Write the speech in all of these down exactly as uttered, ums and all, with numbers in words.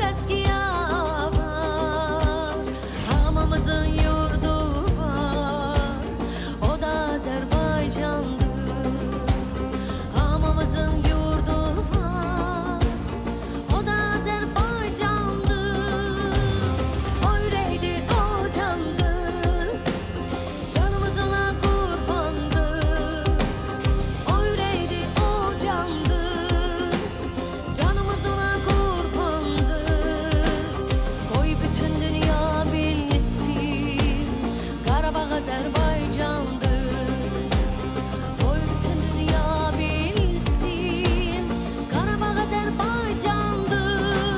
eskiya var, hamımızın yurdu var, o da Azerbaycan'dır. Hamımızın yurdu var, o da Azerbaycan'dır. O yüreğdir, o candır, canımız ona kurbandır. O yüreğdir, o candır, canımız ona kurbandır. Koy bütün dünya bilsin, Qarabağ Azerbaycan'dır. Koy bütün dünya bilsin, Qarabağ Azerbaycan'dır.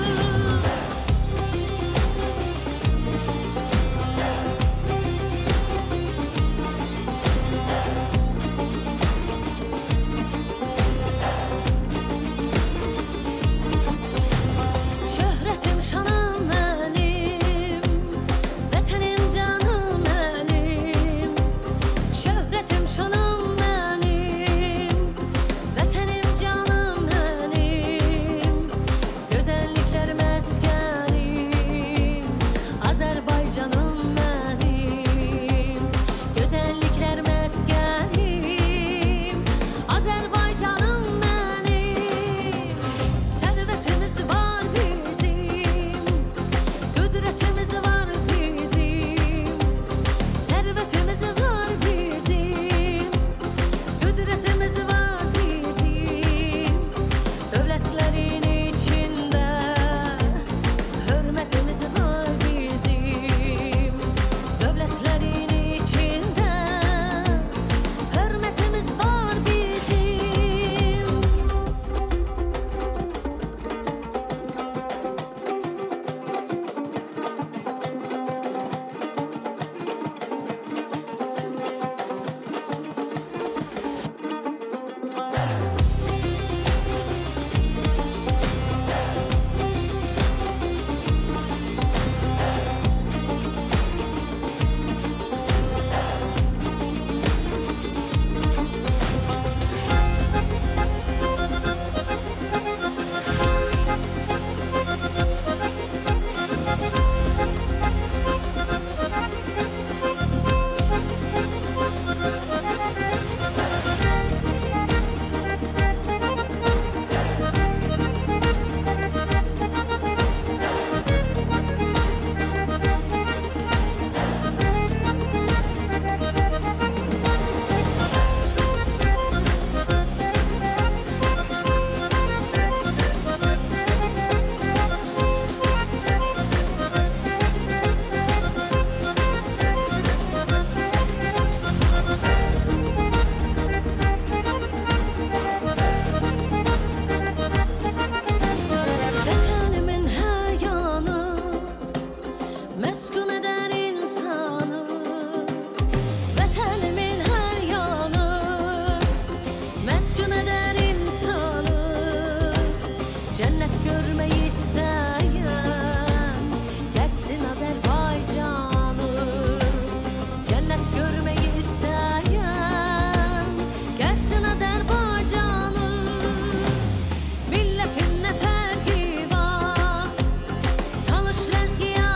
Şöhretim şanım benim, vətənim canım benim. Şöhretim şanım benim, vətənim canım benim. Gözəlliklər məskənim, Azərbaycanım benim. Gözəlliklər məskənim, Azərbaycanım benim. Sərvətimiz var bizim, qüdrətimiz var bizim. Sərvətimiz var bizim, qüdrətimiz var bizim. Dövlətlərin içində hörmətimiz var bizim. Dövlətlərin içində hörmətimiz var bizim. Vətənimin hər yanı məskun edər insanı. Vətənimin hər yanı məskun edər insanı. Cənnət görmək istəyən gəlsin Azərbaycanı. Cənnət görmək istəyən gəlsin Azərbaycanı. Milletin ne fərqi var, tanış ləzgiya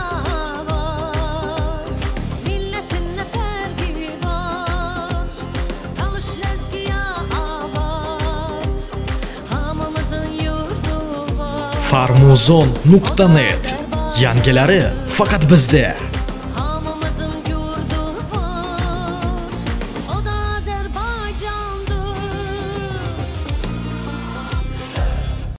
var. Milletin ne fərqi var, tanış ləzgiya var. Hamımızın yurdu var. farmuzon nuqta net. Yangilari faqat bizda.